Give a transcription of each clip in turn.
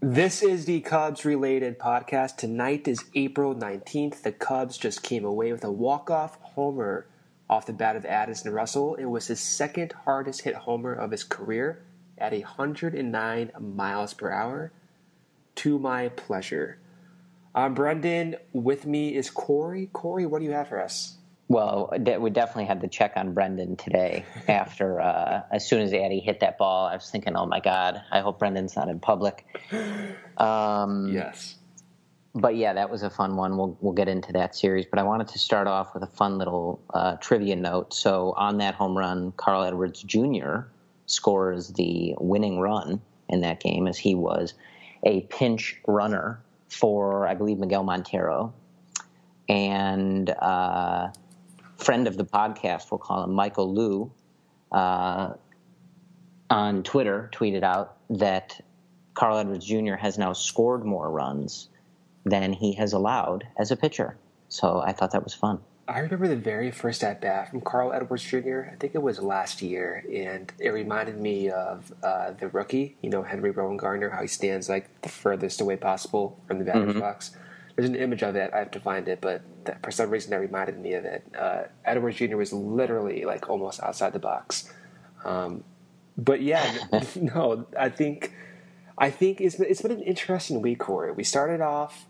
This is the Cubs-related podcast. Tonight is April 19th. The Cubs just came away with a walk-off homer off the bat of Addison Russell. It was his second hardest hit homer of his career at 109 miles per hour. To my pleasure. I'm Brendan. With me is Corey. Corey, what do you have for us? Well, we definitely had to check on Brendan today after, as soon as Addie hit that ball, I was thinking, oh my God, I hope Brendan's not in public. Yes. But yeah, that was a fun one. We'll get into that series. But I wanted to start off with a fun little trivia note. So on that home run, Carl Edwards Jr. scores the winning run in that game as he was a pinch runner for, I believe, Miguel Montero. And friend of the podcast, we'll call him Michael Liu, on Twitter tweeted out that Carl Edwards Jr. has now scored more runs than he has allowed as a pitcher. So I thought that was fun. I remember the very first at-bat from Carl Edwards Jr., I think it was last year, and it reminded me of the rookie, Henry Rowan Gardner, how he stands like the furthest away possible from the batter's box. There's an image of it. I have to find it, but for some reason that reminded me of it. Edwards Jr. was literally like almost outside the box. But yeah, no, I think it's been an interesting week, Corey. We started off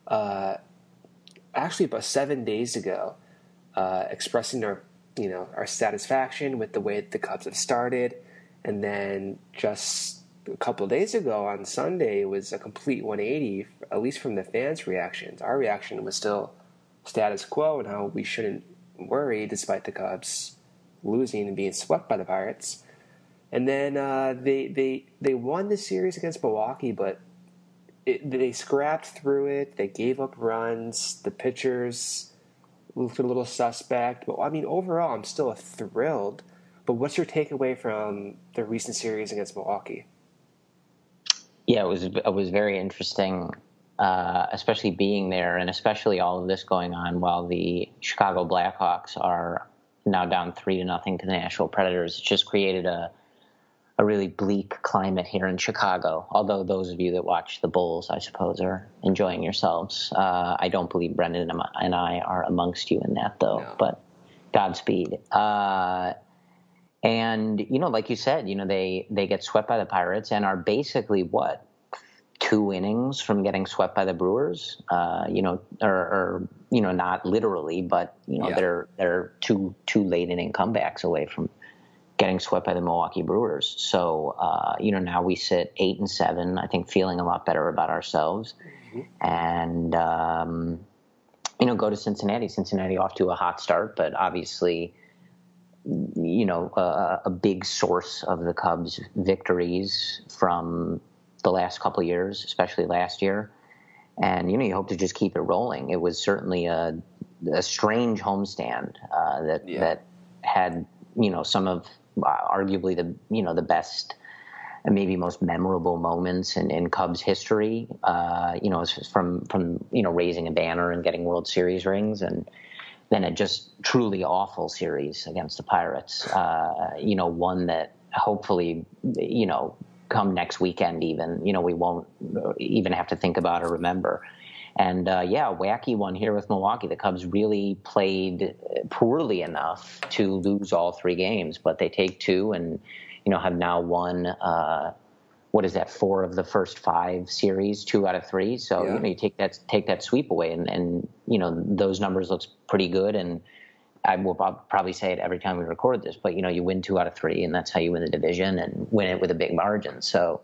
actually about 7 days ago, expressing our satisfaction with the way the Cubs have started, and then just a couple of days ago on Sunday it was a complete 180, at least from the fans' reactions. Our reaction was still status quo and how we shouldn't worry despite the Cubs losing and being swept by the Pirates. And then they won the series against Milwaukee, but they scrapped through it. They gave up runs. The pitchers looked a little suspect. But, I mean, overall, I'm still thrilled. But what's your takeaway from the recent series against Milwaukee? Yeah, it was very interesting, especially being there and especially all of this going on while the Chicago Blackhawks are now down 3-0 to the Nashville Predators. It just created a really bleak climate here in Chicago, although those of you that watch the Bulls, I suppose, are enjoying yourselves. I don't believe Brendan and I are amongst you in that, though, no. But Godspeed. And, like you said, they get swept by the Pirates and are basically, 2 innings from getting swept by the Brewers, or not literally, but, they're two late inning comebacks away from getting swept by the Milwaukee Brewers. So, now we sit 8-7, I think feeling a lot better about ourselves. And, go to Cincinnati. Cincinnati off to a hot start, but obviously, a big source of the Cubs' victories from the last couple of years, especially last year. And, you hope to just keep it rolling. It was certainly a strange homestand that had, some of arguably the best and maybe most memorable moments in Cubs history, from raising a banner and getting World Series rings, and then a just truly awful series against the Pirates, one that hopefully, come next weekend even, we won't even have to think about or remember. And, a wacky one here with Milwaukee. The Cubs really played poorly enough to lose all 3 games, but they take 2 and, have now won, 4 of the first 5 series, 2 out of 3. So, you take that sweep away and those numbers looks pretty good. And I will probably say it every time we record this, but, you win 2 out of 3 and that's how you win the division and win it with a big margin. So,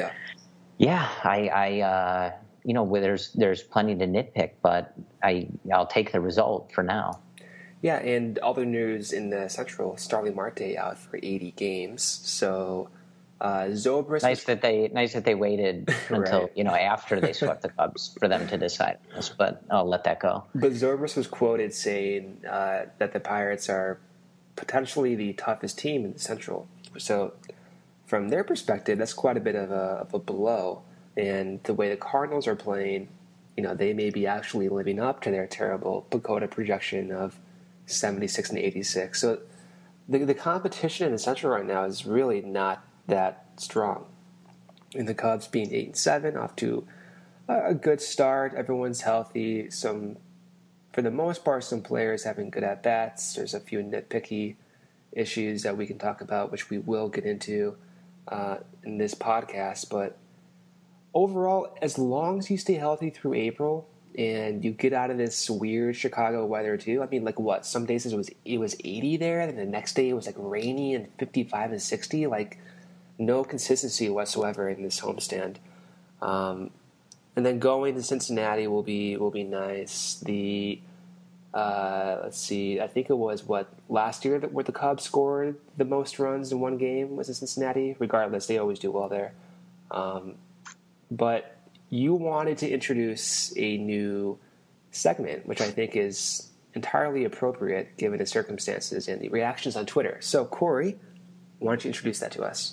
there's plenty to nitpick, but I'll take the result for now. Yeah, and other news in the Central, Starling Marte out for 80 games. So Zobrist. Nice that they waited until after they swept the Cubs for them to decide this, but I'll let that go. But Zobrist was quoted saying that the Pirates are potentially the toughest team in the Central. So from their perspective, that's quite a bit of a blow. And the way the Cardinals are playing, they may be actually living up to their terrible PECOTA projection of 76 and 86. So the competition in the Central right now is really not that strong. And the Cubs being 8-7, off to a good start. Everyone's healthy. For the most part, some players having good at bats. There's a few nitpicky issues that we can talk about, which we will get into in this podcast. But overall, as long as you stay healthy through April and you get out of this weird Chicago weather too. I mean, like what? Some days it was 80 there, and the next day it was like rainy and 55 and 60. Like no consistency whatsoever in this homestand. And then going to Cincinnati will be nice. Let's see, I think it was last year where the Cubs scored the most runs in one game was in Cincinnati. Regardless, they always do well there. But you wanted to introduce a new segment, which I think is entirely appropriate given the circumstances and the reactions on Twitter. So, Corey, why don't you introduce that to us?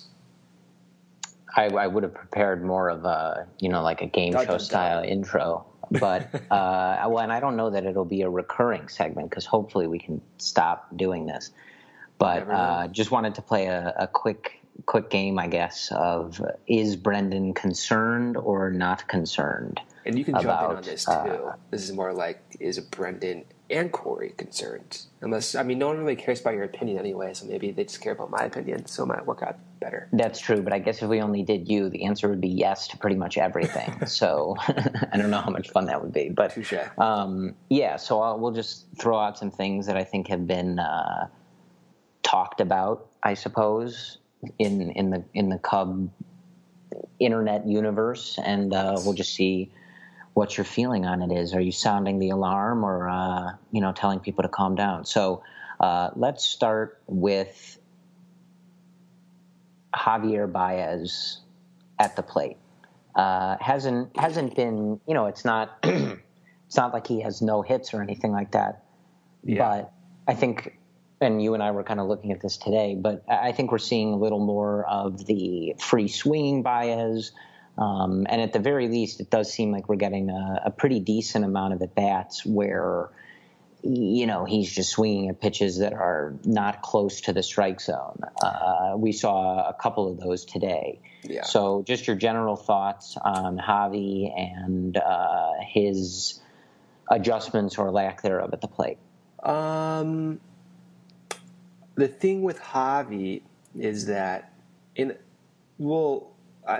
I would have prepared more of a, like a game show style intro, but and I don't know that it'll be a recurring segment because hopefully we can stop doing this. But just wanted to play a quick game, I guess, of is Brendan concerned or not concerned? And you can jump in on this too. This is more like, is Brendan and Corey concerned? No one really cares about your opinion anyway, so maybe they just care about my opinion, so it might work out better. That's true, but I guess if we only did you, the answer would be yes to pretty much everything. So I don't know how much fun that would be. But touche. So we'll just throw out some things that I think have been talked about, I suppose, in the Cub internet universe, and we'll just see what your feeling on it is. Are you sounding the alarm or telling people to calm down? So let's start with Javier Baez at the plate. Hasn't been, it's not it's not like he has no hits or anything like that. Yeah. But I think, and you and I were kind of looking at this today, but I think we're seeing a little more of the free swinging Baez. And at the very least, it does seem like we're getting a pretty decent amount of at-bats where, he's just swinging at pitches that are not close to the strike zone. We saw a couple of those today. Yeah. So just your general thoughts on Javi and his adjustments or lack thereof at the plate. The thing with Javi is that we'll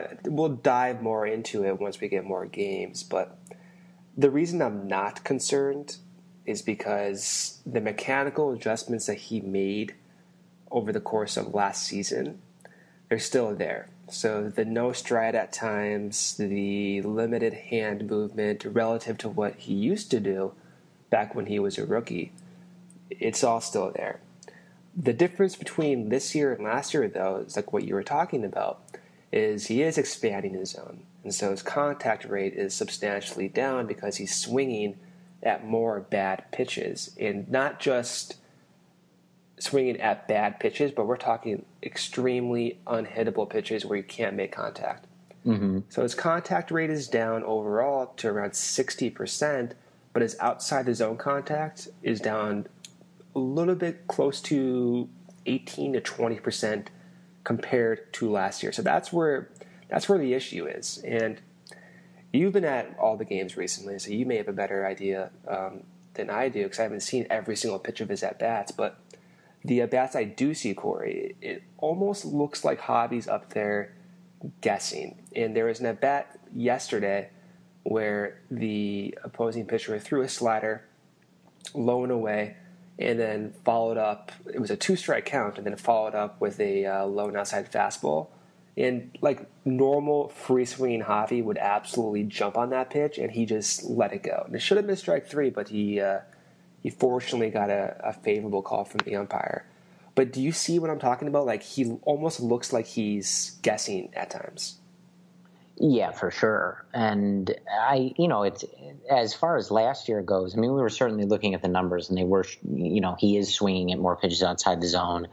dive more into it once we get more games, but the reason I'm not concerned is because the mechanical adjustments that he made over the course of last season, they're still there. So the no stride at times, the limited hand movement relative to what he used to do back when he was a rookie, it's all still there. The difference between this year and last year, though, is like what you were talking about, is he is expanding his zone. And so his contact rate is substantially down because he's swinging at more bad pitches. And not just swinging at bad pitches, but we're talking extremely unhittable pitches where you can't make contact. Mm-hmm. So his contact rate is down overall to around 60%, but his outside the zone contact is down a little bit close to 18 to 20% compared to last year. So that's where the issue is. And you've been at all the games recently, so you may have a better idea than I do because I haven't seen every single pitch of his at-bats. But the at-bats I do see, Corey, it almost looks like Javi's up there guessing. And there was an at-bat yesterday where the opposing pitcher threw a slider low and away, and then followed up. It was a 2-strike count, and then followed up with a low and outside fastball. And like normal free swinging Javi would absolutely jump on that pitch, and he just let it go. And it should have been strike 3, but he fortunately got a favorable call from the umpire. But do you see what I'm talking about? Like he almost looks like he's guessing at times. Yeah, for sure. And it's as far as last year goes. I mean, we were certainly looking at the numbers, and they were, he is swinging at more pitches outside the zone,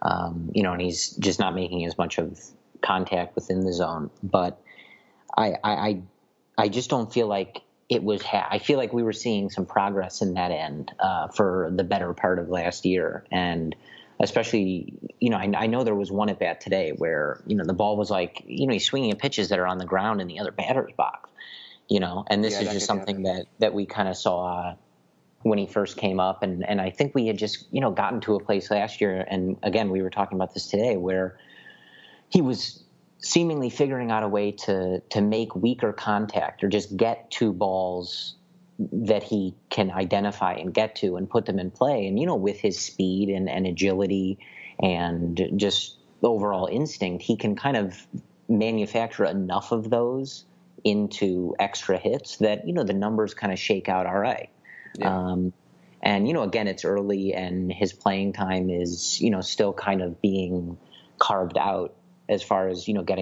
and he's just not making as much of contact within the zone. But I just don't feel like it was. I feel like we were seeing some progress in that end for the better part of last year, and especially, I know there was one at bat today where, the ball was like, he's swinging at pitches that are on the ground in the other batter's box, and this is just something that we kind of saw when he first came up. And I think we had just, gotten to a place last year. And again, we were talking about this today where he was seemingly figuring out a way to make weaker contact or just get to balls that he can identify and get to and put them in play. And, with his speed and agility and just overall instinct, he can kind of manufacture enough of those into extra hits that, the numbers kind of shake out all right. Yeah. And, again, it's early and his playing time is, still kind of being carved out as far as, getting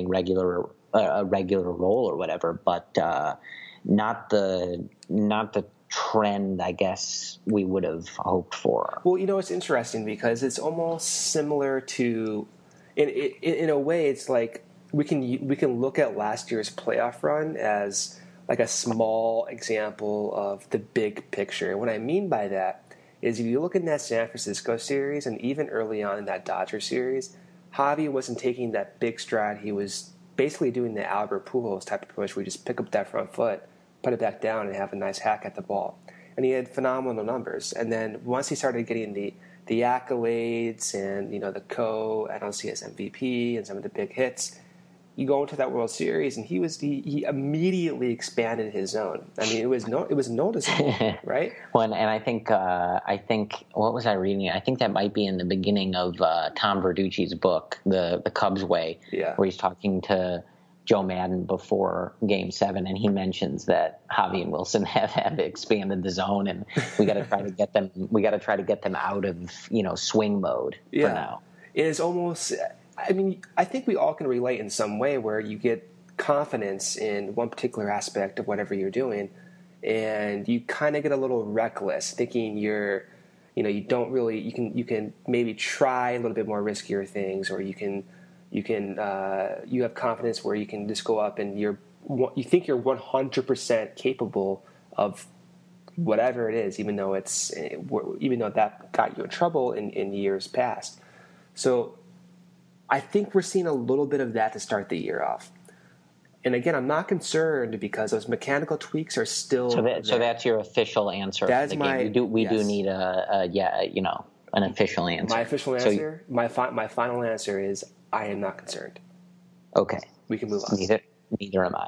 a regular role or whatever, but not the trend, I guess, we would have hoped for. Well, it's interesting because it's almost similar to, in a way, it's like we can look at last year's playoff run as like a small example of the big picture. And what I mean by that is if you look in that San Francisco series and even early on in that Dodger series, Javi wasn't taking that big stride. He was basically doing the Albert Pujols type of approach where you just pick up that front foot, put it back down, and have a nice hack at the ball. And he had phenomenal numbers. And then once he started getting the accolades and, the NLCS MVP and some of the big hits, you go into that World Series, and he immediately expanded his zone. I mean, it was noticeable, right? Well, and I think what was I reading? I think that might be in the beginning of Tom Verducci's book, The Cubs Way, where he's talking to Joe Madden before Game 7, and he mentions that Javi and Wilson have expanded the zone, and we got to try to get them. We got to try to get them out of swing mode for now. It is almost. I mean, I think we all can relate in some way where you get confidence in one particular aspect of whatever you're doing, and you kind of get a little reckless, thinking you don't really, you can maybe try a little bit more riskier things, or you have confidence where you can just go up and you think you're 100% capable of whatever it is, even though that got you in trouble in years past. So I think we're seeing a little bit of that to start the year off. And again, I'm not concerned because those mechanical tweaks are still there. So that's your official answer. That's for the game. We do need an official answer. My official answer, my final answer is I am not concerned. Okay, we can move on. Neither am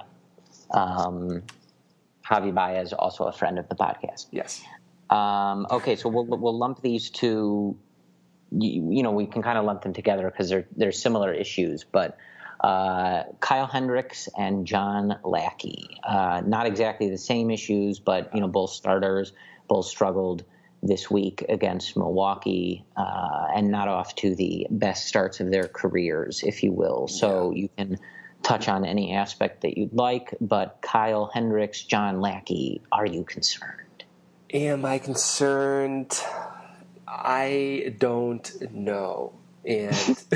I. Javi Baez, also a friend of the podcast. Yes. Okay, so we'll lump these two. We can kind of lump them together because they're similar issues, but Kyle Hendricks and John Lackey, not exactly the same issues, but both starters, both struggled this week against Milwaukee, and not off to the best starts of their careers, if you will. So you can touch on any aspect that you'd like, but Kyle Hendricks, John Lackey, are you concerned? Am I concerned? I don't know. And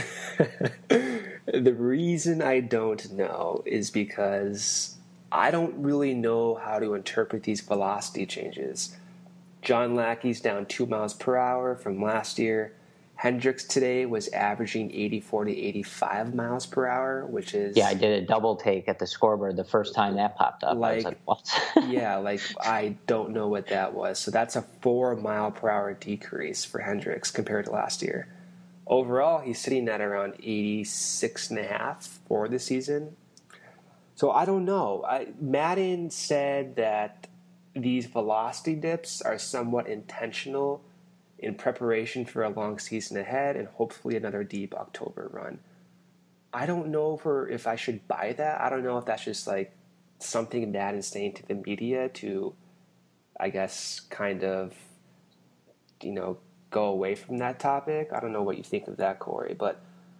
the reason I don't know is because I don't really know how to interpret these velocity changes. John Lackey's down 2 miles per hour from last year. Hendricks today was averaging 84 to 85 miles per hour, which is... Yeah, I did a double take at the scoreboard the first time that popped up. I was like, what? I don't know what that was. So that's a 4 mile per hour decrease for Hendricks compared to last year. Overall, he's sitting at around 86.5 for the season. So I don't know. Madden said that these velocity dips are somewhat intentional in preparation for a long season ahead and hopefully another deep October run. I don't know if I should buy that. I don't know if that's just like something Madden's saying to the media to, I guess, kind of, go away from that topic. I don't know what you think of that, Corey, but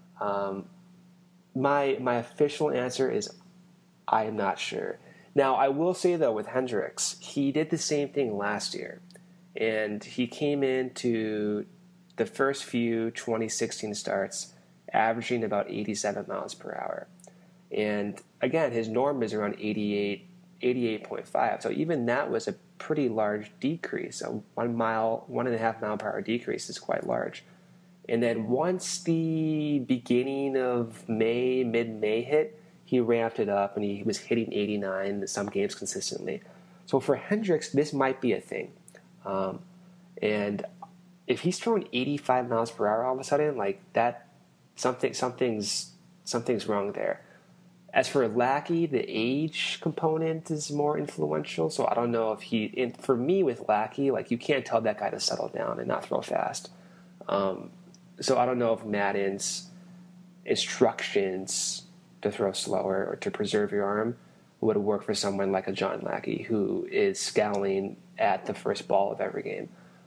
my official answer is I am not sure. Now, I will say, though, with Hendricks, he did the same thing last year. And he came into the first few 2016 starts averaging about 87 miles per hour. And again, his norm is around 88.5. So even that was a pretty large decrease. A 1.5 mile per hour decrease is quite large. And then once the beginning of May, mid-May hit, he ramped it up and he was hitting 89 in some games consistently. So for Hendricks, this might be a thing. And if he's throwing 85 miles per hour all of a sudden, like that, something's wrong there. As for Lackey, the age component is more influential. So I don't know if for me with Lackey, like you can't tell that guy to settle down and not throw fast. So I don't know if Maddon's instructions to throw slower or to preserve your arm would work for someone like a John Lackey who is scowling at the first ball of every game.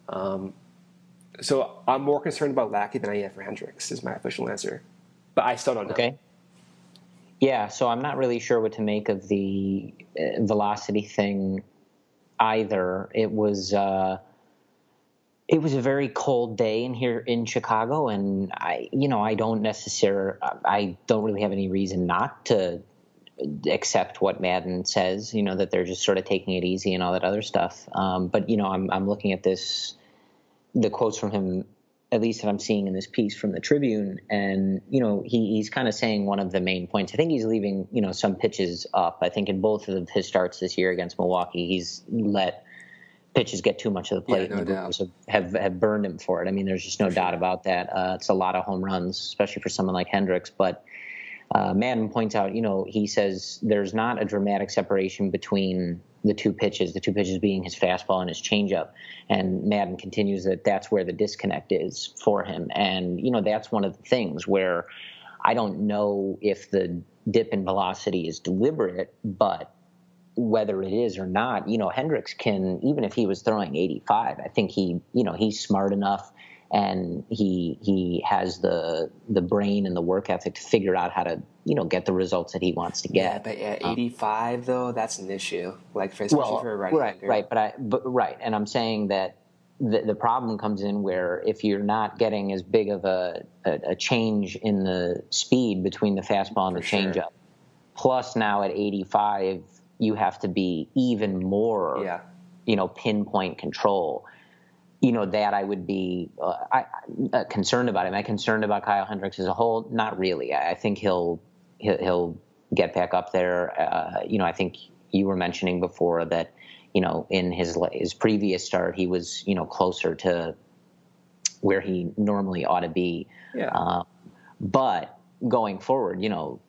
So I'm more concerned about Lackey than I am for Hendricks is my official answer. But I still don't know. Okay. Yeah, so I'm not really sure what to make of the velocity thing either. It was a very cold day in Chicago, and I don't really have any reason not to accept what Maddon says. That they're just sort of taking it easy and all that other stuff. But I'm looking at the quotes from him, at least that I'm seeing in this piece from the Tribune, and he's kind of saying one of the main points. I think he's leaving some pitches up. I think in both of his starts this year against Milwaukee, he's let pitches get too much of the plate, and the Brewers have burned him for it. I mean, there's just no doubt about that. It's a lot of home runs, especially for someone like Hendricks. But Maddon points out, he says there's not a dramatic separation between the two pitches being his fastball and his changeup. And Maddon continues that that's where the disconnect is for him. And, that's one of the things where I don't know if the dip in velocity is deliberate, but whether it is or not, Hendricks can, even if he was throwing 85, I think he's smart enough and he has the brain and the work ethic to figure out how to, get the results that he wants to get. Yeah, but at 85 though, that's an issue. Like especially for a right-hander. Right. And I'm saying that the problem comes in where if you're not getting as big of a change in the speed between the fastball and the changeup, plus now at 85, you have to be even more, pinpoint control. That I would be concerned about. Am I concerned about Kyle Hendricks as a whole? Not really. I think he'll get back up there. I think you were mentioning before that, in his previous start, he was, closer to where he normally ought to be. Yeah. But going forward,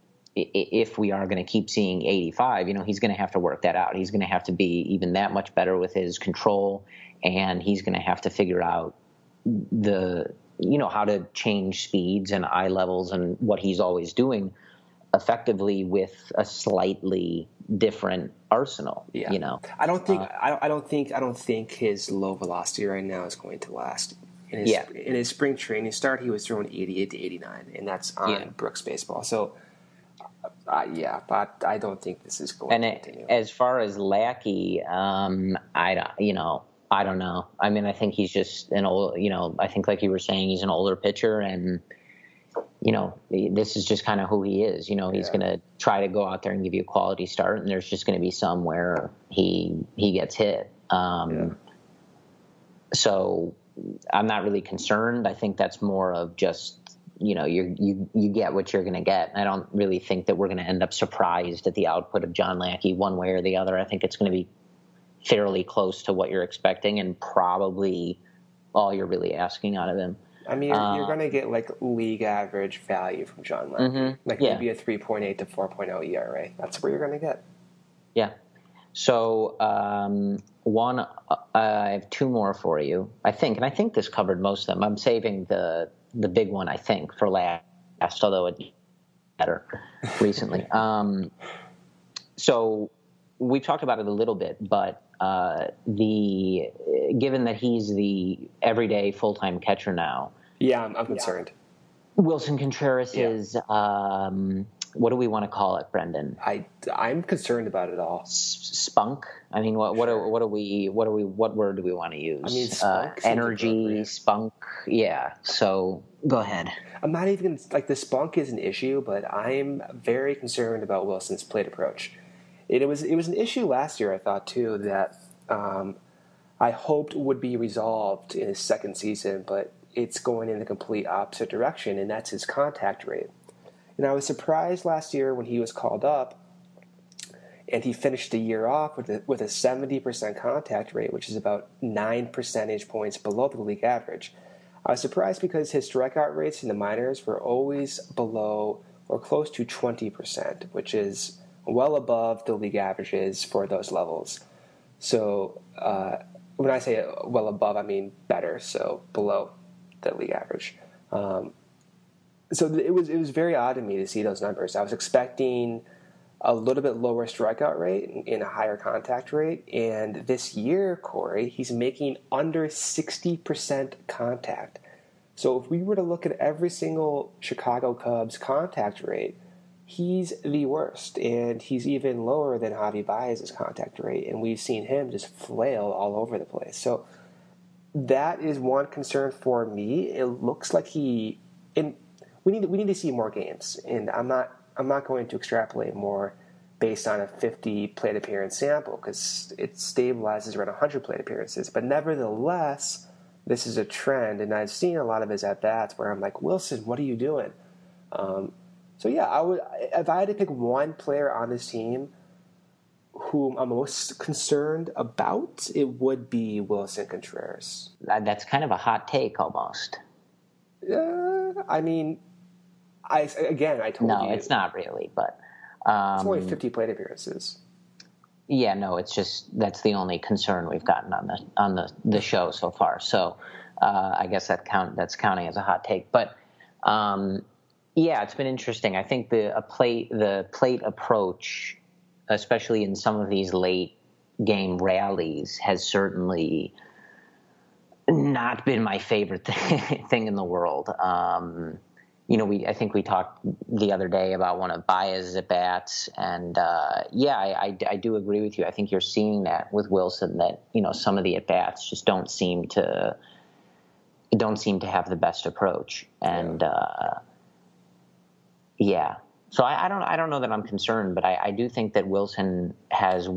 if we are going to keep seeing 85, he's going to have to work that out. He's going to have to be even that much better with his control, and he's going to have to figure out how to change speeds and eye levels and what he's always doing effectively with a slightly different arsenal. Yeah. I don't think his low velocity right now is going to last. In his spring training start, he was throwing 88 to 89, and that's on Brooks baseball. So, but I don't think this is going to continue. As far as Lackey, I don't know. I mean, I think he's just an old. I think like you were saying, he's an older pitcher, and this is just kind of who he is. He's going to try to go out there and give you a quality start, and there's just going to be some where he gets hit. So I'm not really concerned. I think that's more of just, you get what you're going to get. I don't really think that we're going to end up surprised at the output of John Lackey one way or the other. I think it's going to be fairly close to what you're expecting and probably all you're really asking out of him. I mean, you're going to get like league average value from John Lackey, maybe a 3.8 to 4.0 ERA. That's what you're going to get. Yeah. So I have two more for you, I think, and I think this covered most of them. I'm saving the big one, I think, for last, although it's better recently. So we talked about it a little bit, but given that he's the everyday full-time catcher now. Yeah, I'm concerned. Willson Contreras is, what do we want to call it, Brendan? I'm concerned about it all. Spunk? I mean, what word do we want to use? I mean, spunk. Energy, spunk. Yeah. So go ahead. I'm not even the spunk is an issue, but I'm very concerned about Wilson's plate approach. It was an issue last year, I thought, too, that I hoped would be resolved in his second season, but it's going in the complete opposite direction, and that's his contact rate. And I was surprised last year when he was called up, and he finished the year off with a 70% contact rate, which is about 9 percentage points below the league average. I was surprised because his strikeout rates in the minors were always below or close to 20%, which is well above the league averages for those levels. So when I say well above, I mean better, so below the league average. So it was very odd to me to see those numbers. I was expecting a little bit lower strikeout rate and a higher contact rate. And this year, Corey, he's making under 60% contact. So if we were to look at every single Chicago Cubs contact rate, he's the worst. And he's even lower than Javi Baez's contact rate. And we've seen him just flail all over the place. So that is one concern for me. It looks like we need to see more games. And I'm not going to extrapolate more based on a 50 plate appearance sample because it stabilizes around 100 plate appearances. But nevertheless, this is a trend, and I've seen a lot of his at-bats where I'm like, Wilson, what are you doing? So yeah, if I had to pick one player on this team whom I'm most concerned about, it would be Wilson Contreras. That's kind of a hot take almost. I mean, I told you. No, it's not really, but it's only 50 plate appearances. Yeah, no, it's just that's the only concern we've gotten on the show so far. So I guess that's counting as a hot take. But yeah, it's been interesting. I think the plate approach, especially in some of these late game rallies, has certainly not been my favorite thing in the world. I think we talked the other day about one of Baez's at bats, and I do agree with you. I think you're seeing that with Wilson, that some of the at bats just don't seem to have the best approach, and So I don't know that I'm concerned, but I do think that Wilson has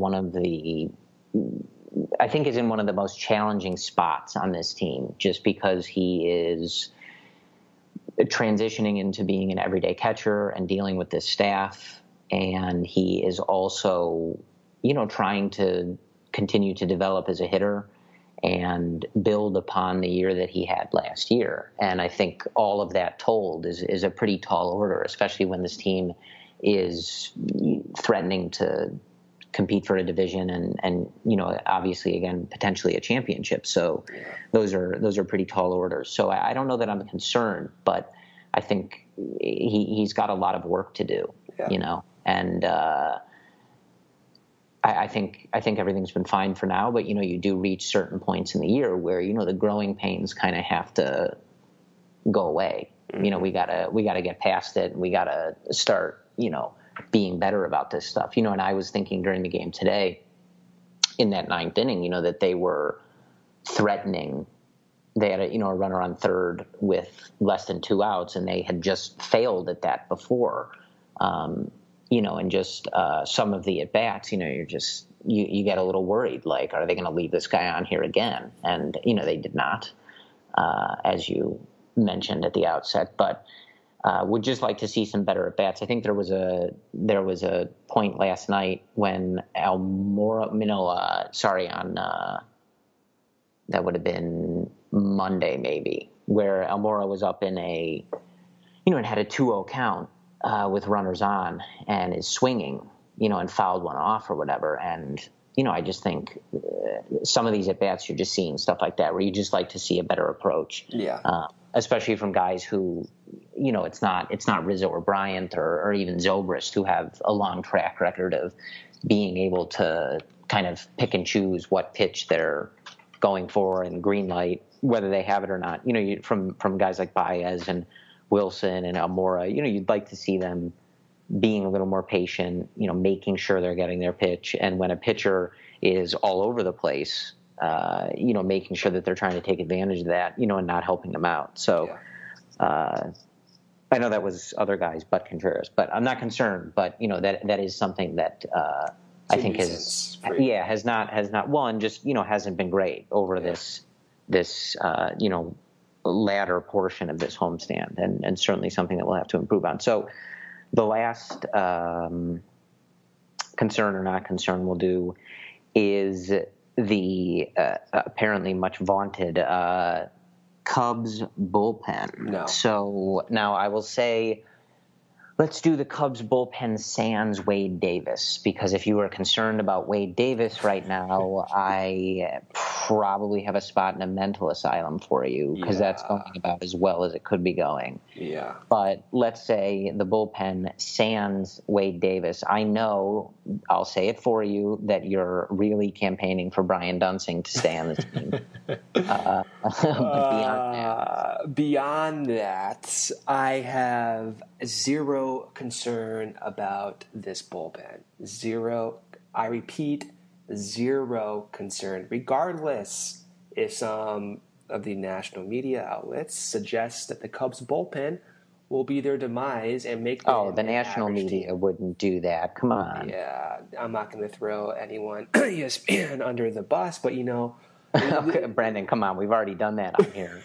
is in one of the most challenging spots on this team, just because he is transitioning into being an everyday catcher and dealing with this staff. And he is also, trying to continue to develop as a hitter and build upon the year that he had last year. And I think all of that told is a pretty tall order, especially when this team is threatening to compete for a division and obviously, again, potentially a championship. So those are pretty tall orders. So I don't know that I'm concerned, but I think he's got a lot of work to do, and I think everything's been fine for now, but you do reach certain points in the year where the growing pains kind of have to go away. Mm-hmm. We gotta get past it, and we gotta start being better about this stuff. And I was thinking during the game today, in that ninth inning, that they were threatening. They had a runner on third with less than 2 outs, and they had just failed at that before. And just some of the at bats, you get a little worried, like, are they going to leave this guy on here again? And they did not, as you mentioned at the outset. But would just like to see some better at bats. I think there was a point last night when Almora, that would have been Monday maybe, where Almora was up in and had a 2-0 count with runners on and is swinging, and fouled one off or whatever. And, I just think some of these at bats, you're just seeing stuff like that where you just like to see a better approach. Yeah. Especially from guys who, it's not Rizzo or Bryant or even Zobrist, who have a long track record of being able to kind of pick and choose what pitch they're going for and green light, whether they have it or not. From guys like Baez and Wilson and Almora, you'd like to see them being a little more patient, making sure they're getting their pitch. And when a pitcher is all over the place, making sure that they're trying to take advantage of that, and not helping them out. So I know that was other guys but Contreras, but I'm not concerned. But, that is something that I think has not, one, just, hasn't been great over this latter portion of this homestand, and certainly something that we'll have to improve on. So the last concern or not concern we'll do is the apparently much vaunted Cubs bullpen. No. So now I will say, let's do the Cubs bullpen sans Wade Davis, because if you are concerned about Wade Davis right now, I probably have a spot in a mental asylum for you, because that's going about as well as it could be going. Yeah. But let's say the bullpen sans Wade Davis. I know, I'll say it for you, that you're really campaigning for Brian Dunsing to stay on the team. But beyond that, I have zero concern about this bullpen. Zero. I repeat, zero concern. Regardless if some of the national media outlets suggest that the Cubs bullpen will be their demise and make them the national media team. Wouldn't do that. Come on. Yeah, I'm not going to throw anyone ESPN under the bus, but Okay, Brendan, come on. We've already done that on here.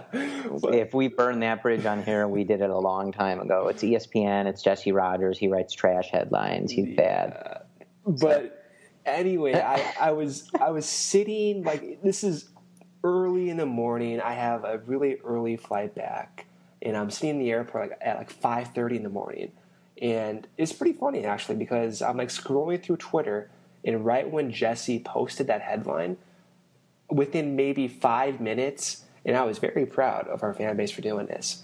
If we burned that bridge on here, we did it a long time ago. It's ESPN. It's Jesse Rogers. He writes trash headlines. He's bad. But anyway, I was sitting, like, this is early in the morning. I have a really early flight back, and I'm sitting in the airport at 5:30 in the morning. And it's pretty funny, actually, because I'm scrolling through Twitter, and right when Jesse posted that headline, within maybe 5 minutes, and I was very proud of our fan base for doing this,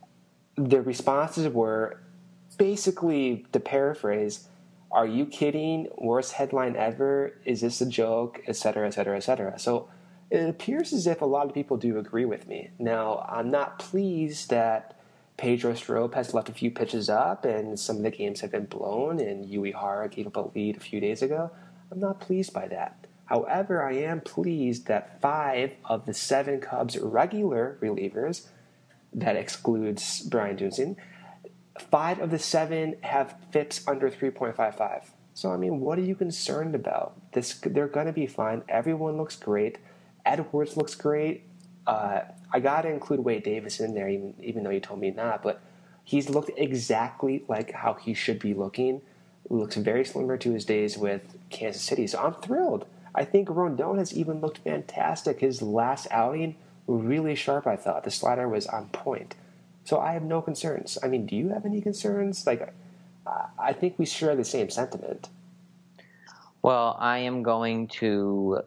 the responses were basically, to paraphrase, "Are you kidding? Worst headline ever? Is this a joke?" Etc., etc., etc. So it appears as if a lot of people do agree with me. Now, I'm not pleased that Pedro Strop has left a few pitches up and some of the games have been blown, and Yui Hara gave up a lead a few days ago. I'm not pleased by that. However, I am pleased that 5 of the 7 Cubs regular relievers, that excludes Brian Dunsing, 5 of the 7 have FIPS under 3.55. So, what are you concerned about? They're going to be fine. Everyone looks great. Edwards looks great. I got to include Wade Davis in there, even though you told me not. But he's looked exactly like how he should be looking. He looks very similar to his days with Kansas City. So I'm thrilled. I think Rondon has even looked fantastic. His last outing, really sharp, I thought. The slider was on point. So I have no concerns. Do you have any concerns? I think we share the same sentiment. Well, I am going to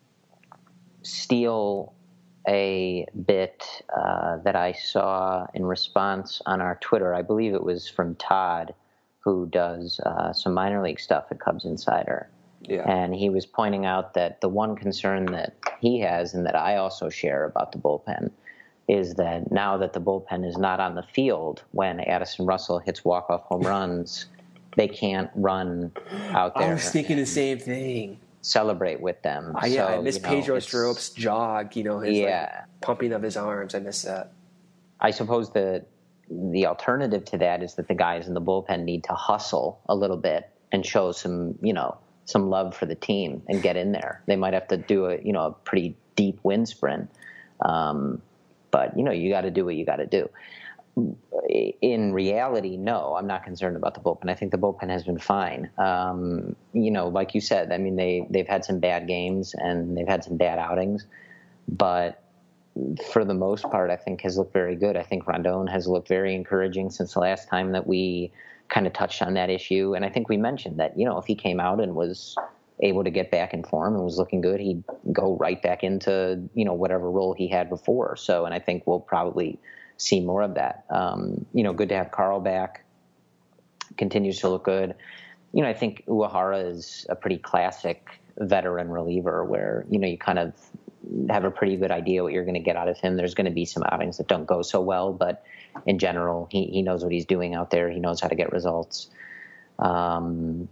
steal a bit that I saw in response on our Twitter. I believe it was from Todd, who does some minor league stuff at Cubs Insider. Yeah. And he was pointing out that the one concern that he has, and that I also share about the bullpen, is that now that the bullpen is not on the field when Addison Russell hits walk-off home runs, they can't run out there. I was thinking the same thing. Celebrate with them. Yeah, I miss Pedro Strop's jog, his pumping of his arms. I miss that. I suppose the alternative to that is that the guys in the bullpen need to hustle a little bit and show some love for the team and get in there. They might have to do a pretty deep wind sprint. But you got to do what you got to do. In reality, no, I'm not concerned about the bullpen. I think the bullpen has been fine. Like you said, they've had some bad games and they've had some bad outings, but for the most part, I think has looked very good. I think Rondon has looked very encouraging since the last time that we kind of touched on that issue. And I think we mentioned that, if he came out and was able to get back in form and was looking good, he'd go right back into, whatever role he had before. So, and I think we'll probably see more of that. Good to have Carl back. Continues to look good. I think Uehara is a pretty classic veteran reliever where, you kind of have a pretty good idea what you're going to get out of him. There's going to be some outings that don't go so well, but in general, he knows what he's doing out there. He knows how to get results. And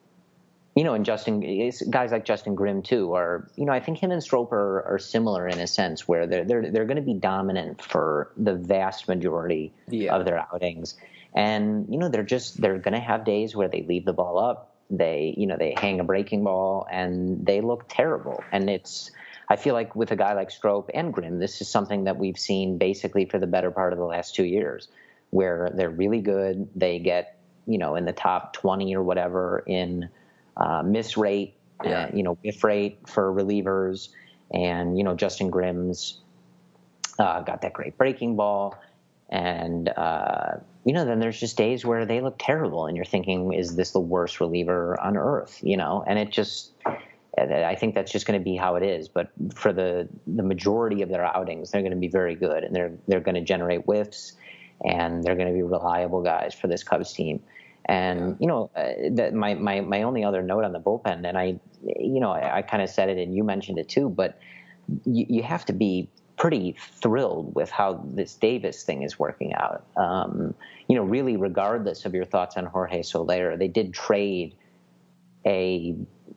guys like Justin Grimm too are, I think him and Strop are similar in a sense where they're going to be dominant for the vast majority of their outings. And, they're going to have days where they leave the ball up. They hang a breaking ball and they look terrible. And I feel like with a guy like Strop and Grimm, this is something that we've seen basically for the better part of the last 2 years, where they're really good. They get, in the top 20 or whatever in miss rate, whiff rate for relievers. And, Justin Grimm's got that great breaking ball. And, then there's just days where they look terrible and you're thinking, is this the worst reliever on earth? And it just, I think that's just going to be how it is. But for the majority of their outings, they're going to be very good, and they're going to generate whiffs, and they're going to be reliable guys for this Cubs team. And my only other note on the bullpen, and I kind of said it, and you mentioned it too, but you have to be pretty thrilled with how this Davis thing is working out. Really, regardless of your thoughts on Jorge Soler, they did trade a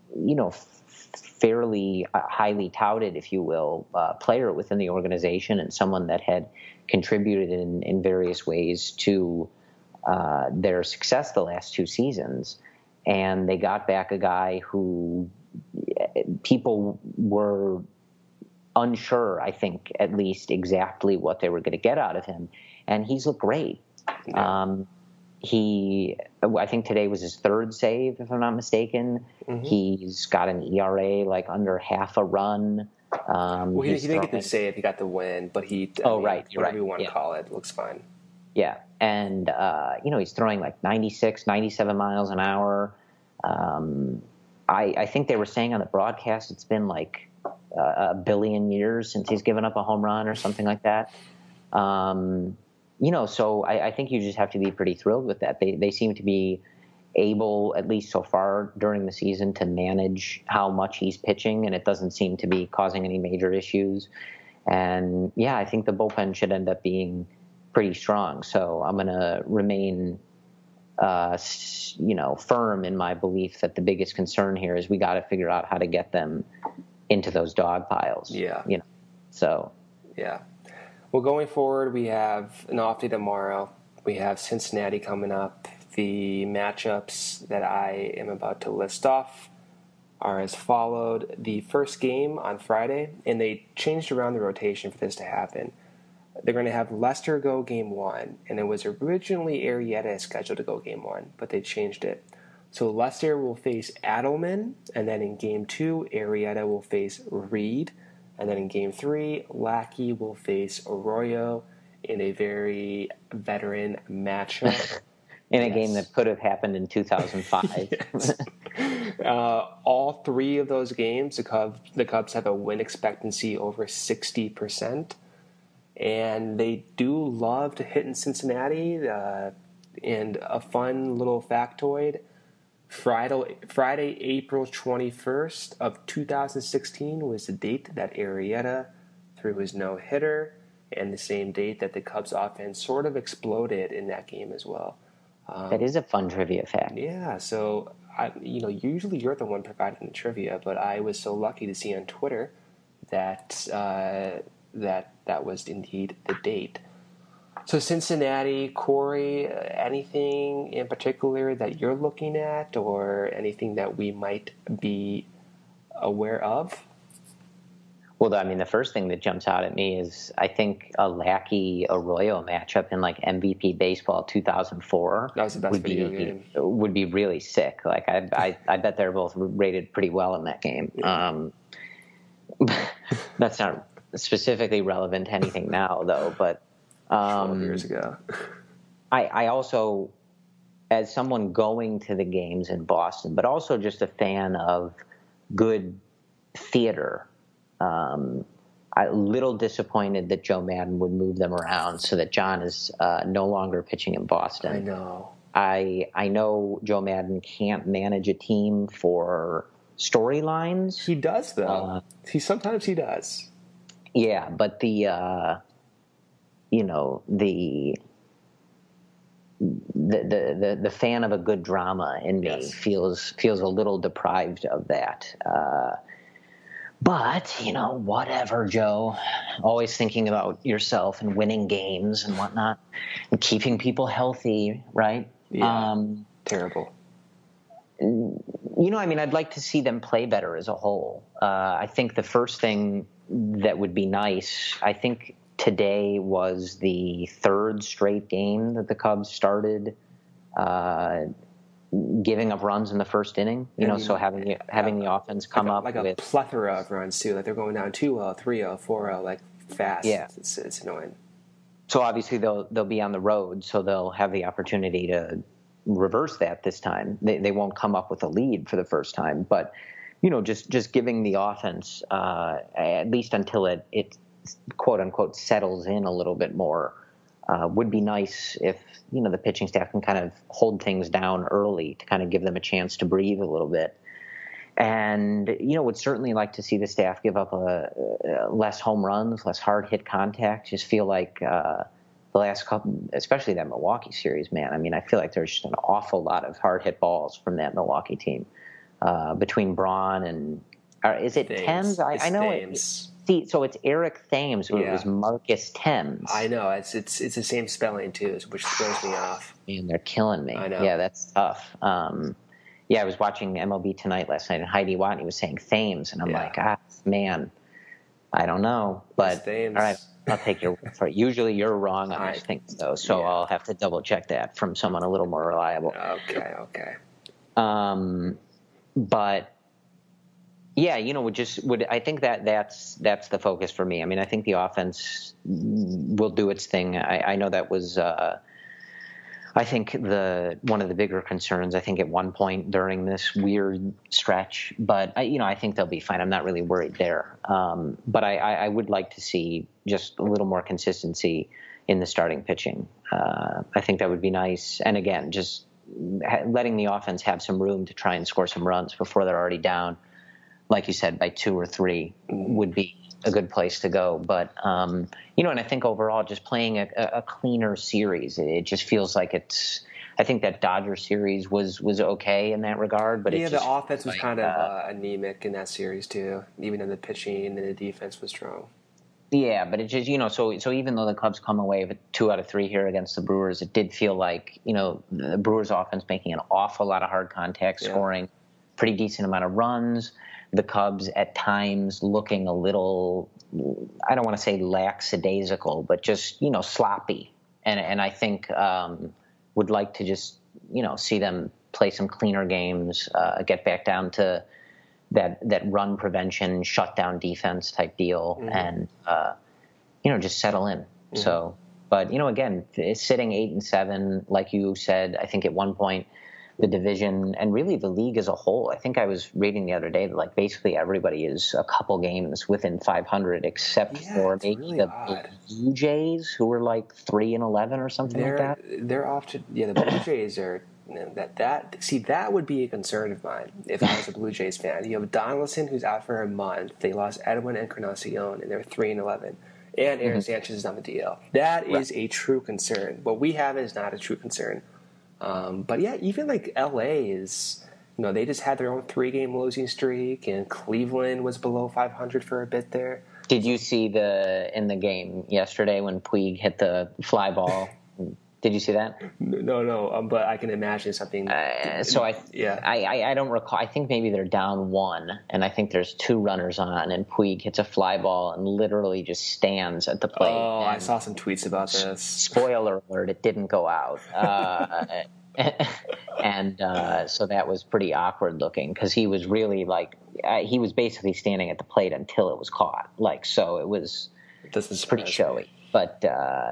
fairly highly touted, if you will, player within the organization, and someone that had contributed in various ways to their success the last 2 seasons. And they got back a guy who people were unsure, I think, at least exactly what they were going to get out of him. And he's looked great. Yeah. I think today was his 3rd save, if I'm not mistaken. Mm-hmm. He's got an ERA like under half a run. He didn't get the save; he got the win. But whatever you want to call it, looks fine. Yeah, and he's throwing like 96, 97 miles an hour. I think they were saying on the broadcast it's been like a billion years since he's given up a home run or something like that. So I think you just have to be pretty thrilled with that. They seem to be able, at least so far during the season, to manage how much he's pitching, and it doesn't seem to be causing any major issues. And yeah, I think the bullpen should end up being pretty strong. So I'm going to remain, firm in my belief that the biggest concern here is we got to figure out how to get them into those dog piles. Yeah. So. Yeah. Well, going forward, we have an off day tomorrow. We have Cincinnati coming up. The matchups that I am about to list off are as followed. The first game on Friday, and they changed around the rotation for this to happen. They're going to have Lester go game 1, and it was originally Arrieta scheduled to go game 1, but they changed it. So Lester will face Adelman, and then in game 2, Arrieta will face Reed. And then in Game 3, Lackey will face Arroyo in a very veteran matchup. In a game that could have happened in 2005. Yes. All 3 of those games, the Cubs have a win expectancy over 60%. And they do love to hit in Cincinnati. And a fun little factoid, Friday, April 21st of 2016 was the date that Arrieta threw his no-hitter, and the same date that the Cubs offense sort of exploded in that game as well. That is a fun trivia fact. Yeah, so usually you're the one providing the trivia, but I was so lucky to see on Twitter that that was indeed the date. So Cincinnati, Corey, anything in particular that you're looking at, or anything that we might be aware of? Well, I mean, the first thing that jumps out at me is I think a Lackey-Arroyo matchup in like MVP Baseball 2004 that was the best video game. Would be really sick. Like I bet they're both rated pretty well in that game. Yeah. That's not specifically relevant to anything now, though. But 12 years ago. I also, as someone going to the games in Boston, but also just a fan of good theater. I'm a little disappointed that Joe Maddon would move them around so that John is no longer pitching in Boston. I know. I know Joe Maddon can't manage a team for storylines. He does, though. Sometimes he does. Yeah, but the fan of a good drama in me feels a little deprived of that. But, whatever, Joe. Always thinking about yourself and winning games and whatnot and keeping people healthy, right? Yeah. Terrible. I mean, I'd like to see them play better as a whole. I think the first thing that would be nice, I think today was the third straight game that the Cubs started giving up runs in the first inning. So having the offense come up like a plethora of runs too. Like they're going down 2-0, 3-0, 4-0, like fast. Yeah, it's annoying. So obviously they'll be on the road, so they'll have the opportunity to reverse that this time. They won't come up with a lead for the first time, but just giving the offense at least until it quote unquote settles in a little bit more would be nice if the pitching staff can kind of hold things down early to kind of give them a chance to breathe a little bit. And would certainly like to see the staff give up less home runs, less hard hit contact. Just feel like the last couple, especially that Milwaukee series, man. I mean, I feel like there's just an awful lot of hard hit balls from that Milwaukee team between Braun and is it Thames? I know Thames. So it's Eric Thames, but it was Marcus Thames. I know it's the same spelling too, which throws me off. Man, they're killing me. I know. Yeah, that's tough. I was watching MLB Tonight last night, and Heidi Watney was saying Thames, and I'm like, man, I don't know, but all right, I'll take your word for it. Usually you're wrong on these things, though, so I'll have to double check that from someone a little more reliable. Okay. But yeah, I think that's the focus for me. I mean, I think the offense will do its thing. I know that was. I think one of the bigger concerns, I think at one point during this weird stretch, but I think they'll be fine. I'm not really worried there. But I would like to see just a little more consistency in the starting pitching. I think that would be nice. And again, just letting the offense have some room to try and score some runs before they're already down, like you said, by 2 or 3 would be a good place to go. But, and I think overall just playing a cleaner series, it just feels like I think that Dodger series was okay in that regard. But the offense was kind of anemic in that series too, even in the pitching and the defense was strong. Yeah, but it just, so even though the Cubs come away with 2 out of 3 here against the Brewers, it did feel like, the Brewers offense making an awful lot of hard contact, scoring pretty decent amount of runs. The Cubs at times looking a little, I don't want to say lackadaisical, but just, sloppy. And I think would like to just, see them play some cleaner games, get back down to that run prevention, shutdown defense type deal, and, just settle in. Mm-hmm. So, but, again, it's sitting 8-7, like you said, I think at one point, the division and really the league as a whole. I think I was reading the other day that like basically everybody is a couple games within 500 except for maybe really the Blue Jays who were like 3-11 or something like that. They're off to the Blue Jays are that would be a concern of mine if I was a Blue Jays fan. You have Donaldson who's out for a month. They lost Edwin Encarnacion and they're 3-11. And Aaron Sanchez is on the DL. That is a true concern. What we have is not a true concern. But yeah, even like LA is, they just had their own 3-game losing streak, and Cleveland was below 500 for a bit there. Did you see in the game yesterday when Puig hit the fly ball? Did you see that? No. But I can imagine something. I don't recall. I think maybe they're down 1, and I think there's 2 runners on, and Puig hits a fly ball and literally just stands at the plate. Oh, I saw some tweets about this. Spoiler alert: it didn't go out. And so that was pretty awkward looking because he was really he was basically standing at the plate until it was caught. So it was pretty showy. But,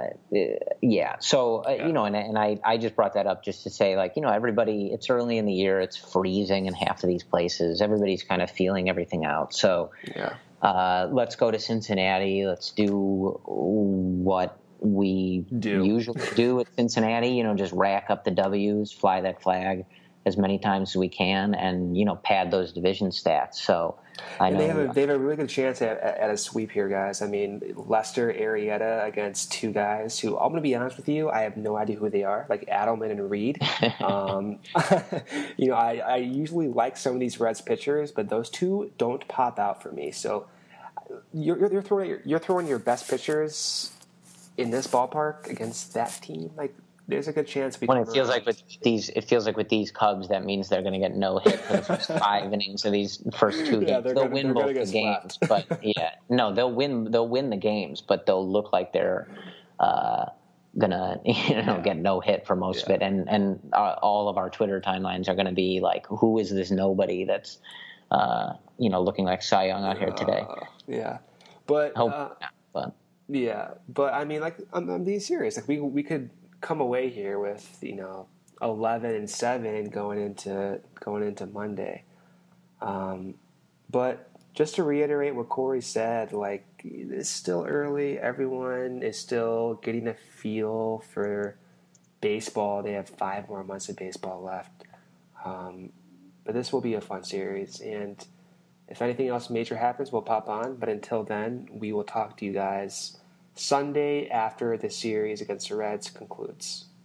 so, and I just brought that up just to say, everybody, it's early in the year, it's freezing in half of these places. Everybody's kind of feeling everything out. So let's go to Cincinnati. Let's do what we usually do at Cincinnati, just rack up the W's, fly that flag as many times as we can, and, pad those division stats. So I know they have a really good chance at a sweep here, guys. I mean, Lester Arrieta against 2 guys who, I'm going to be honest with you, I have no idea who they are, like Adelman and Reed. I usually like some of these Reds pitchers, but those 2 don't pop out for me. So you're throwing your best pitchers in this ballpark against that team. there's a good chance we When come it feels around. like with these Cubs, that means they're going to get no hit for the first 5 innings of these first 2 games. They'll win both the games, but they'll win the games, but they'll look like they're gonna get no hit for most of it, and all of our Twitter timelines are going to be like, who is this nobody that's looking like Cy Young out here today? But but but I mean, like, I'm being serious. Like, we could come away here with 11-7 going into Monday. But just to reiterate what Corey said, like, it's still early. Everyone is still getting a feel for baseball. They have 5 more months of baseball left. But this will be a fun series. And if anything else major happens, we'll pop on. But until then, we will talk to you guys Sunday after the series against the Reds concludes.